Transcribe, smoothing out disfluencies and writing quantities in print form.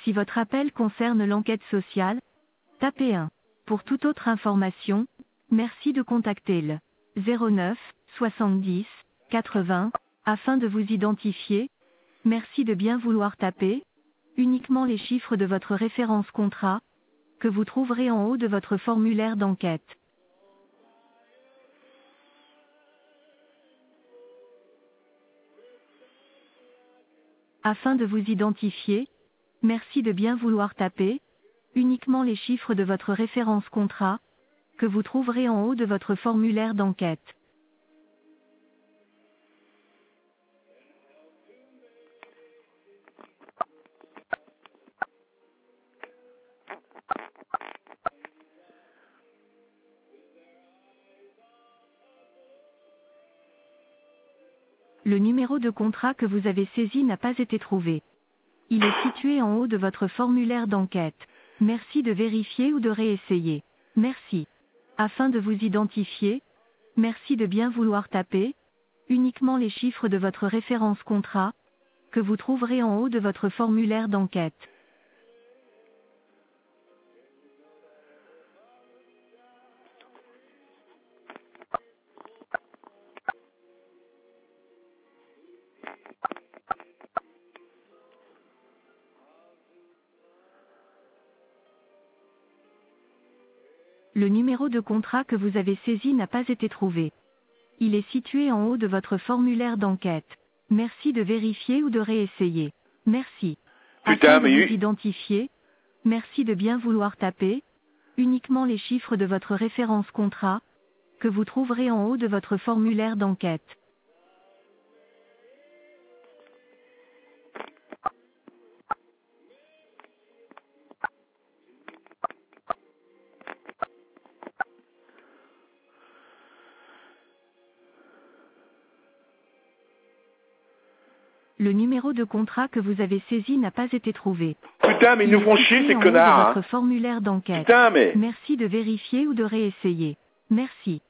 Si votre appel concerne l'enquête sociale, tapez 1. Pour toute autre information, merci de contacter le 09 70 80 afin de vous identifier. Merci de bien vouloir taper uniquement les chiffres de votre référence contrat que vous trouverez en haut de votre formulaire d'enquête. Afin de vous identifier, merci de bien vouloir taper uniquement les chiffres de votre référence contrat que vous trouverez en haut de votre formulaire d'enquête. Le numéro de contrat que vous avez saisi n'a pas été trouvé. Il est situé en haut de votre formulaire d'enquête. Merci de vérifier ou de réessayer. Merci. Afin de vous identifier, merci de bien vouloir taper uniquement les chiffres de votre référence contrat que vous trouverez en haut de votre formulaire d'enquête. Le numéro de contrat que vous avez saisi n'a pas été trouvé. Il est situé en haut de votre formulaire d'enquête. Merci de vérifier ou de réessayer. Merci. Putain, Afin de mais vous identifier, merci de bien vouloir taper uniquement les chiffres de votre référence contrat que vous trouverez en haut de votre formulaire d'enquête. Le numéro de contrat que vous avez saisi n'a pas été trouvé. putain, mais ils nous font chier, Situé ces en haut connards, de hein. votre formulaire d'enquête. Putain, mais... Merci de vérifier ou de réessayer. Merci.